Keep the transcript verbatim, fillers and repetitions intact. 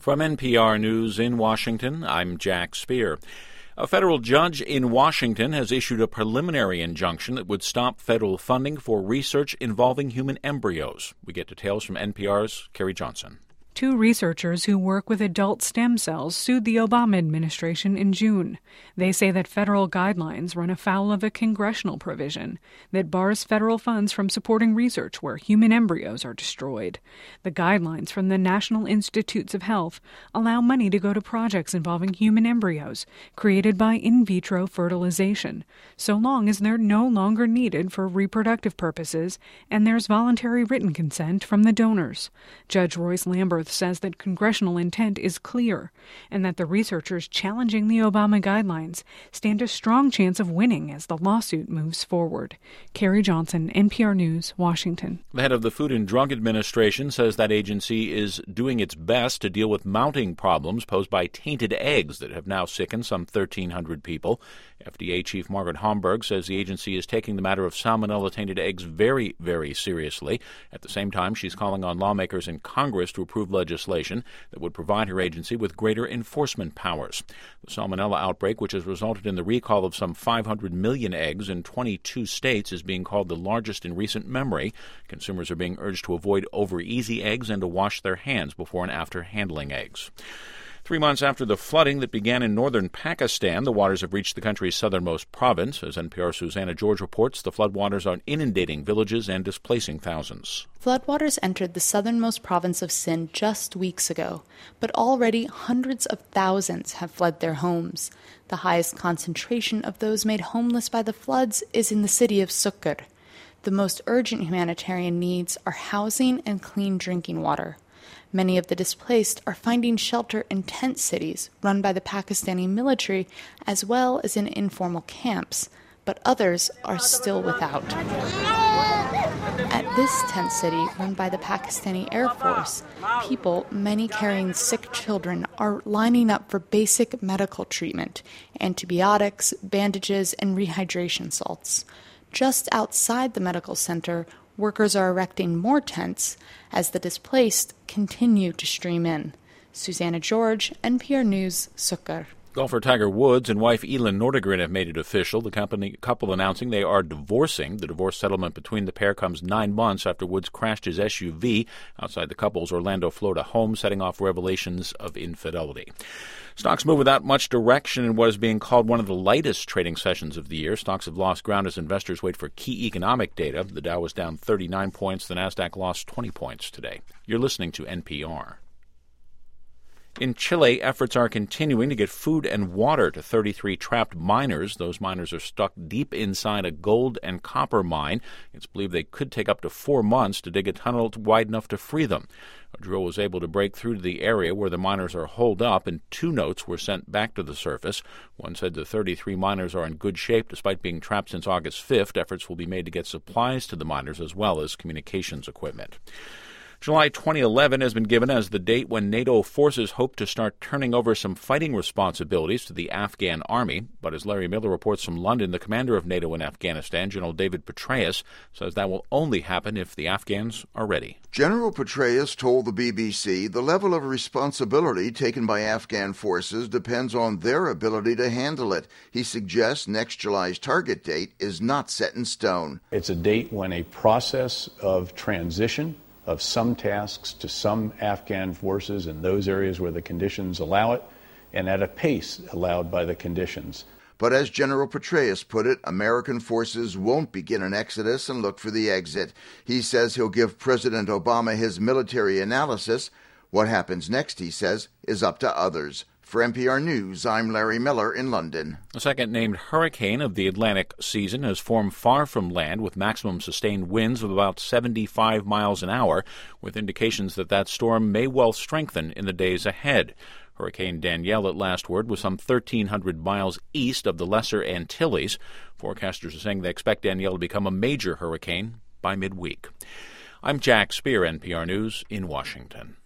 From N P R News in Washington, I'm Jack Speer. A federal judge in Washington has issued a preliminary injunction that would stop federal funding for research involving human embryos. We get details from N P R's Carrie Johnson. Two researchers who work with adult stem cells sued the Obama administration in June. They say that federal guidelines run afoul of a congressional provision that bars federal funds from supporting research where human embryos are destroyed. The guidelines from the National Institutes of Health allow money to go to projects involving human embryos created by in vitro fertilization, so long as they're no longer needed for reproductive purposes and there's voluntary written consent from the donors. Judge Royce Lamberth says that congressional intent is clear and that the researchers challenging the Obama guidelines stand a strong chance of winning as the lawsuit moves forward. Carrie Johnson, N P R News, Washington. The head of the Food and Drug Administration says that agency is doing its best to deal with mounting problems posed by tainted eggs that have now sickened some thirteen hundred people. F D A Chief Margaret Homburg says the agency is taking the matter of salmonella-tainted eggs very, very seriously. At the same time, she's calling on lawmakers in Congress to approve legislation that would provide her agency with greater enforcement powers. The salmonella outbreak, which has resulted in the recall of some five hundred million eggs in twenty-two states, is being called the largest in recent memory. Consumers are being urged to avoid over-easy eggs and to wash their hands before and after handling eggs. Three months after the flooding that began in northern Pakistan, the waters have reached the country's southernmost province. As N P R's Susanna George reports, the floodwaters are inundating villages and displacing thousands. Floodwaters entered the southernmost province of Sindh just weeks ago, but already hundreds of thousands have fled their homes. The highest concentration of those made homeless by the floods is in the city of Sukkur. The most urgent humanitarian needs are housing and clean drinking water. Many of the displaced are finding shelter in tent cities run by the Pakistani military as well as in informal camps, but others are still without. At this tent city run by the Pakistani Air Force, people, many carrying sick children, are lining up for basic medical treatment, antibiotics, bandages, and rehydration salts. Just outside the medical center, workers are erecting more tents as the displaced continue to stream in. Susanna George, N P R News, Sukkur. Golfer Tiger Woods and wife Elin Nordegren have made it official. The company, couple announcing they are divorcing. The divorce settlement between the pair comes nine months after Woods crashed his S U V outside the couple's Orlando, Florida home, setting off revelations of infidelity. Stocks move without much direction in what is being called one of the lightest trading sessions of the year. Stocks have lost ground as investors wait for key economic data. The Dow was down thirty-nine points. The Nasdaq lost twenty points today. You're listening to N P R. In Chile, efforts are continuing to get food and water to thirty-three trapped miners. Those miners are stuck deep inside a gold and copper mine. It's believed they could take up to four months to dig a tunnel wide enough to free them. A drill was able to break through to the area where the miners are holed up, and two notes were sent back to the surface. One said the thirty-three miners are in good shape despite being trapped since August fifth. Efforts will be made to get supplies to the miners as well as communications equipment. July twenty eleven has been given as the date when NATO forces hope to start turning over some fighting responsibilities to the Afghan army. But as Larry Miller reports from London, the commander of NATO in Afghanistan, General David Petraeus, says that will only happen if the Afghans are ready. General Petraeus told the B B C the level of responsibility taken by Afghan forces depends on their ability to handle it. He suggests next July's target date is not set in stone. It's a date when a process of transition of some tasks to some Afghan forces in those areas where the conditions allow it, and at a pace allowed by the conditions. But as General Petraeus put it, American forces won't begin an exodus and look for the exit. He says he'll give President Obama his military analysis. What happens next, he says, is up to others. For N P R News, I'm Larry Miller in London. A second named hurricane of the Atlantic season has formed far from land with maximum sustained winds of about seventy-five miles an hour, with indications that that storm may well strengthen in the days ahead. Hurricane Danielle, at last word, was some thirteen hundred miles east of the Lesser Antilles. Forecasters are saying they expect Danielle to become a major hurricane by midweek. I'm Jack Speer, N P R News in Washington.